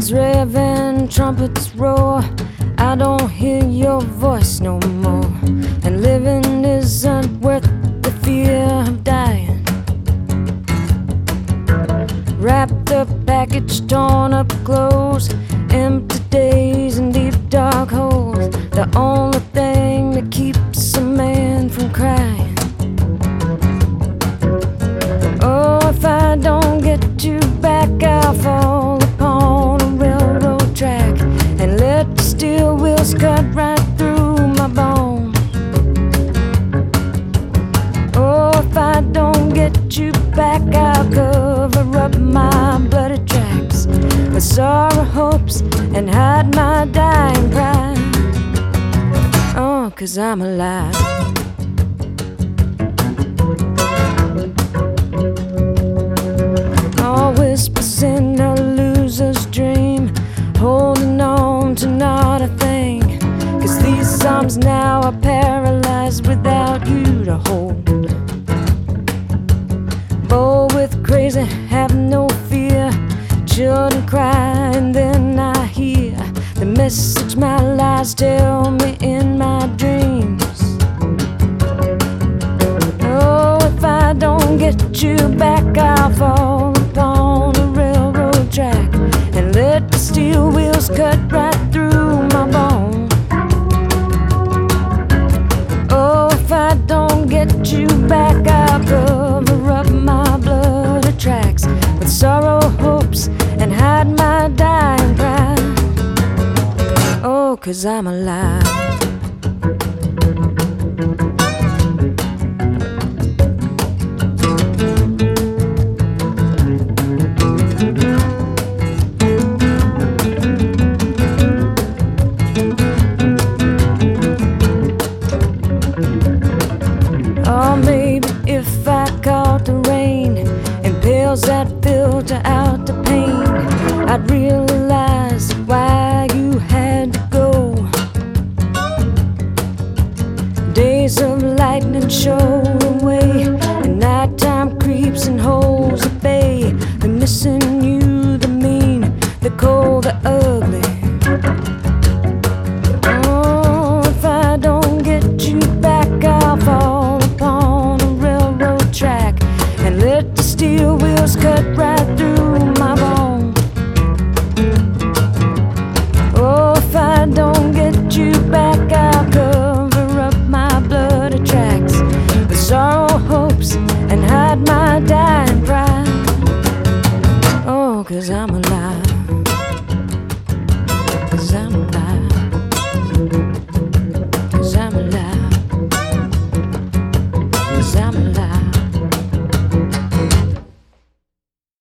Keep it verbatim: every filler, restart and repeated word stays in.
Guns revving, trumpets roar, I don't hear your voice no more. And living isn't worth the fear of dying. Wrapped up, packaged, torn up clothes, empty days and deep dark holes. The only thing that keeps a man from crying. Oh, if I don't get you back, I'll fall upon a railroad track and let the steel wheels cut right through my bone. Oh, if I don't get you back, I'll cover up my bloody tracks with sorrow, hopes, and hide my dying pride. Oh, 'cause I'm alive. All whispers in a loser's dream, holding on to not a thing. 'Cause these arms now are paralyzed without you to hold. Bold with crazy, have no fear. Children cry and then I hear the message my lies tell me in my dreams. Oh, if I don't get you back, I'll fall upon a railroad track and let the steel wheels cut right through my bone. Oh, if I don't get you back, I'll cover up my bloody tracks with sorrow, hopes, and hide my dying pride. Oh, 'cause I'm alive. Or maybe if I caught the rain and pills that filter out the pain, I'd realize why you had to go. Days of lightning show away, and nighttime creeps and holds at bay. The missing you, the mean, the cold, the ugly. Oh, if I don't get you back, I'll fall upon a railroad track and let the steel wheels cut right through